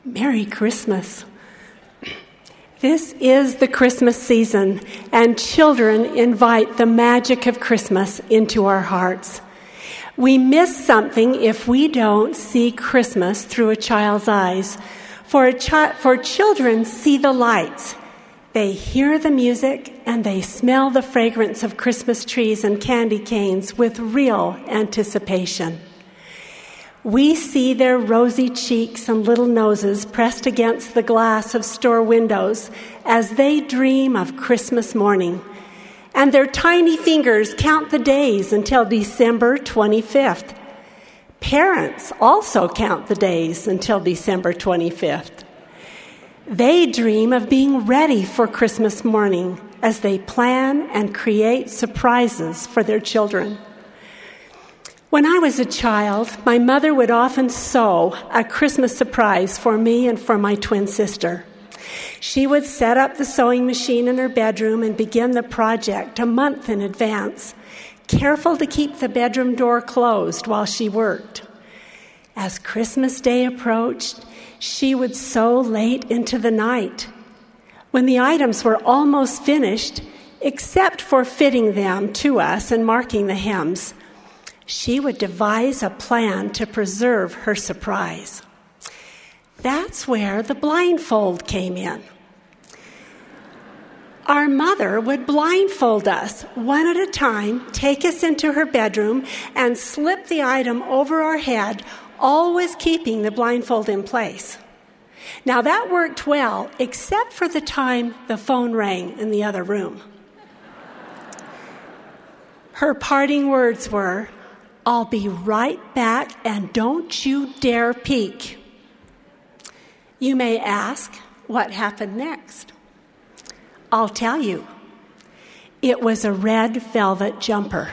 Merry Christmas. This is the Christmas season, and children invite the magic of Christmas into our hearts. We miss something if we don't see Christmas through a child's eyes. For children see the lights. They hear the music, and they smell the fragrance of Christmas trees and candy canes with real anticipation. We see their rosy cheeks and little noses pressed against the glass of store windows as they dream of Christmas morning. And their tiny fingers count the days until December 25th. Parents also count the days until December 25th. They dream of being ready for Christmas morning as they plan and create surprises for their children. When I was a child, my mother would often sew a Christmas surprise for me and for my twin sister. She would set up the sewing machine in her bedroom and begin the project a month in advance, careful to keep the bedroom door closed while she worked. As Christmas Day approached, she would sew late into the night. When the items were almost finished, except for fitting them to us and marking the hems, she would devise a plan to preserve her surprise. That's where the blindfold came in. Our mother would blindfold us one at a time, take us into her bedroom, and slip the item over our head, always keeping the blindfold in place. Now that worked well, except for the time the phone rang in the other room. Her parting words were, "I'll be right back, and don't you dare peek." You may ask, what happened next? I'll tell you. It was a red velvet jumper.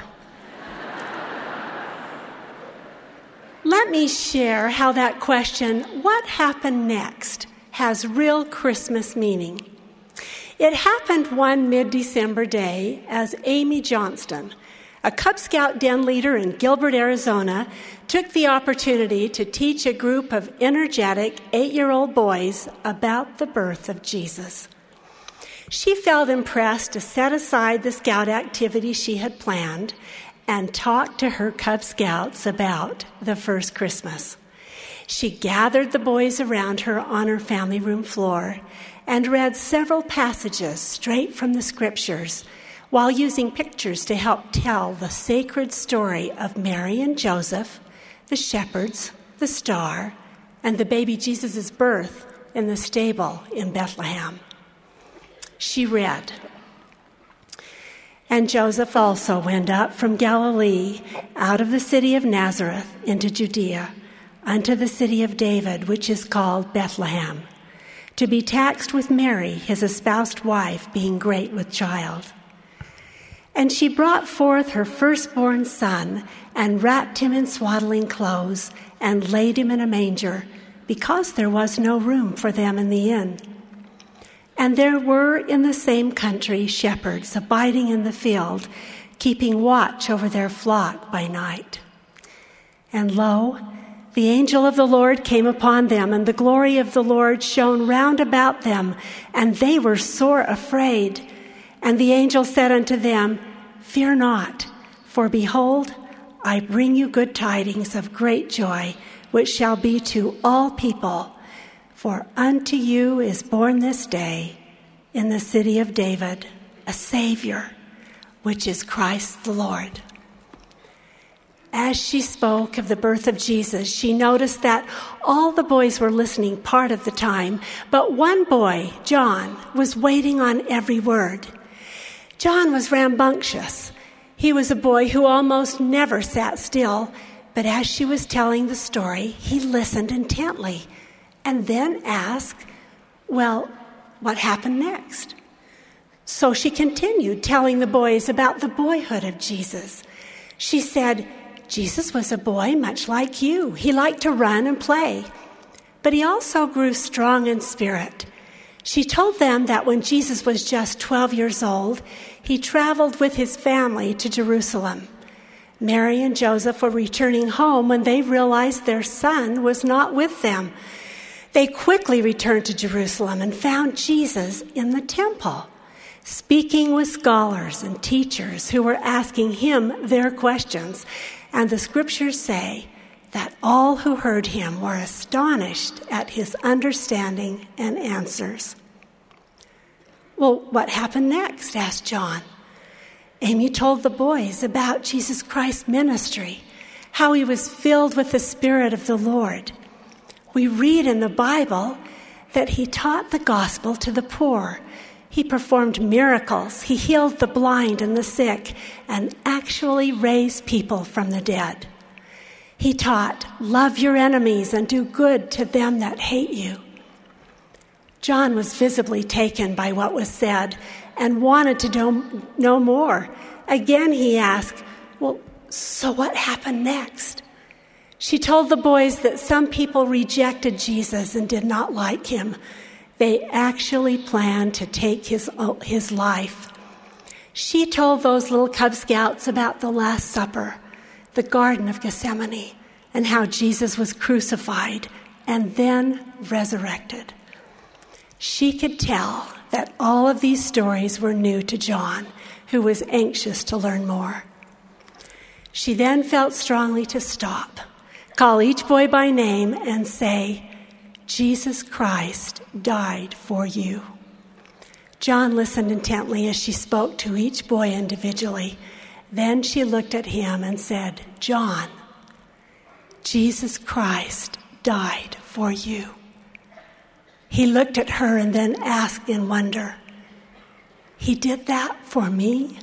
Let me share how that question, what happened next, has real Christmas meaning. It happened one mid-December day as Amy Johnston, a Cub Scout den leader in Gilbert, Arizona, took the opportunity to teach a group of energetic 8-year-old boys about the birth of Jesus. She felt impressed to set aside the scout activity she had planned and talk to her Cub Scouts about the first Christmas. She gathered the boys around her on her family room floor and read several passages straight from the scriptures, while using pictures to help tell the sacred story of Mary and Joseph, the shepherds, the star, and the baby Jesus' birth in the stable in Bethlehem. She read, "And Joseph also went up from Galilee out of the city of Nazareth into Judea, unto the city of David, which is called Bethlehem, to be taxed with Mary, his espoused wife, being great with child. And she brought forth her firstborn son and wrapped him in swaddling clothes and laid him in a manger, because there was no room for them in the inn. And there were in the same country shepherds abiding in the field, keeping watch over their flock by night. And lo, the angel of the Lord came upon them, and the glory of the Lord shone round about them, and they were sore afraid. And the angel said unto them, Fear not, for behold, I bring you good tidings of great joy, which shall be to all people. For unto you is born this day in the city of David a Savior, which is Christ the Lord." As she spoke of the birth of Jesus, she noticed that all the boys were listening part of the time, but one boy, John, was waiting on every word. John was rambunctious. He was a boy who almost never sat still, but as she was telling the story, he listened intently and then asked, "Well, what happened next?" So she continued telling the boys about the boyhood of Jesus. She said, "Jesus was a boy much like you. He liked to run and play, but he also grew strong in spirit." She told them that when Jesus was just 12 years old, he traveled with his family to Jerusalem. Mary and Joseph were returning home when they realized their son was not with them. They quickly returned to Jerusalem and found Jesus in the temple, speaking with scholars and teachers who were asking him their questions. And the scriptures say that all who heard him were astonished at his understanding and answers. Well, what happened next? Asked John. Amy told the boys about Jesus Christ's ministry, how he was filled with the Spirit of the Lord. We read in the Bible that he taught the gospel to the poor. He performed miracles. He healed the blind and the sick and actually raised people from the dead. He taught, love your enemies and do good to them that hate you. John was visibly taken by what was said and wanted to know more. Again, he asked, well, so what happened next? She told the boys that some people rejected Jesus and did not like him. They actually planned to take his life. She told those little Cub Scouts about the Last Supper, the Garden of Gethsemane, and how Jesus was crucified and then resurrected. She could tell that all of these stories were new to John, who was anxious to learn more. She then felt strongly to stop, call each boy by name, and say, Jesus Christ died for you. John listened intently as she spoke to each boy individually. Then she looked at him and said, John, Jesus Christ died for you. He looked at her and then asked in wonder, he did that for me?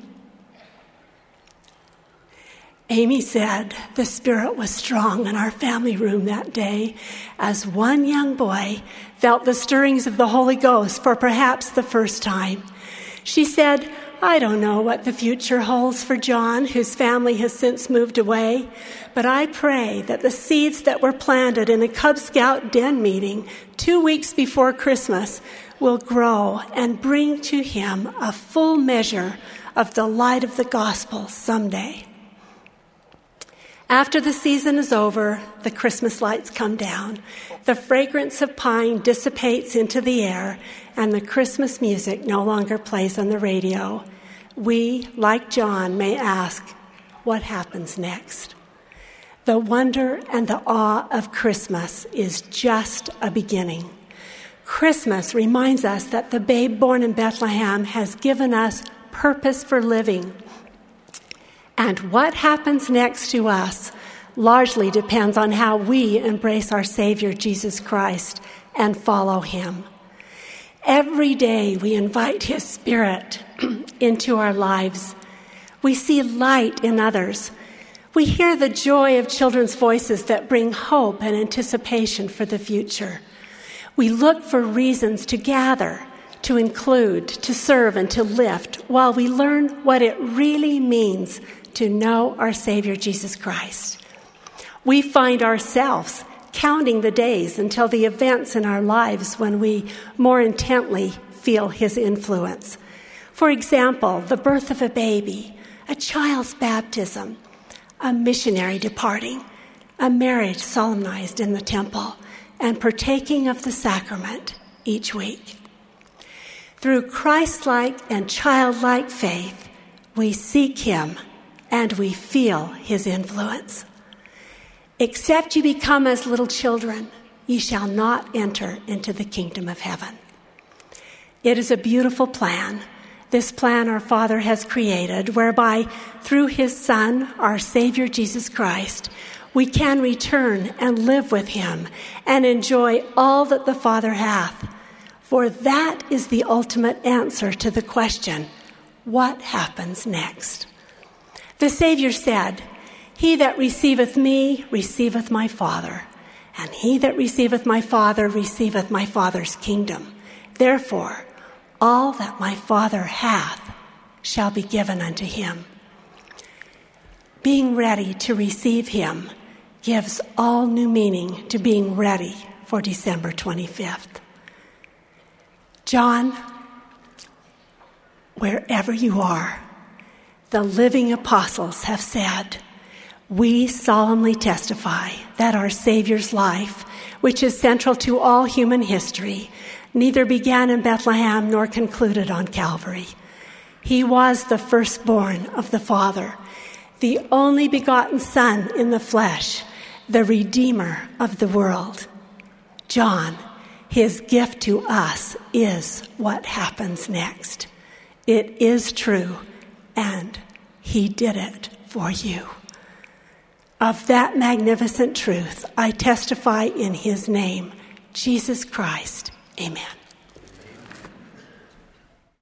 Amy said the Spirit was strong in our family room that day as one young boy felt the stirrings of the Holy Ghost for perhaps the first time. She said, I don't know what the future holds for John, whose family has since moved away, but I pray that the seeds that were planted in a Cub Scout den meeting 2 weeks before Christmas will grow and bring to him a full measure of the light of the gospel someday. After the season is over, the Christmas lights come down, the fragrance of pine dissipates into the air, and the Christmas music no longer plays on the radio. We, like John, may ask, what happens next? The wonder and the awe of Christmas is just a beginning. Christmas reminds us that the babe born in Bethlehem has given us purpose for living. And what happens next to us largely depends on how we embrace our Savior, Jesus Christ, and follow him. Every day we invite his Spirit into our lives. We see light in others. We hear the joy of children's voices that bring hope and anticipation for the future. We look for reasons to gather, to include, to serve, and to lift while we learn what it really means to know our Savior, Jesus Christ. We find ourselves counting the days until the events in our lives when we more intently feel his influence. For example, the birth of a baby, a child's baptism, a missionary departing, a marriage solemnized in the temple, and partaking of the sacrament each week. Through Christ-like and childlike faith, we seek him and we feel his influence. Except you become as little children, ye shall not enter into the kingdom of heaven. It is a beautiful plan. This plan our Father has created, whereby through his Son, our Savior Jesus Christ, we can return and live with him and enjoy all that the Father hath. For that is the ultimate answer to the question, what happens next? The Savior said, he that receiveth me receiveth my Father, and he that receiveth my Father receiveth my Father's kingdom. Therefore, all that my Father hath shall be given unto him. Being ready to receive him gives all new meaning to being ready for December 25th. John, wherever you are, the living apostles have said, we solemnly testify that our Savior's life which is central to all human history, neither began in Bethlehem nor concluded on Calvary. He was the firstborn of the Father, the only begotten Son in the flesh, the Redeemer of the world. John, his gift to us is what happens next. It is true, and he did it for you. Of that magnificent truth, I testify in his name, Jesus Christ. Amen.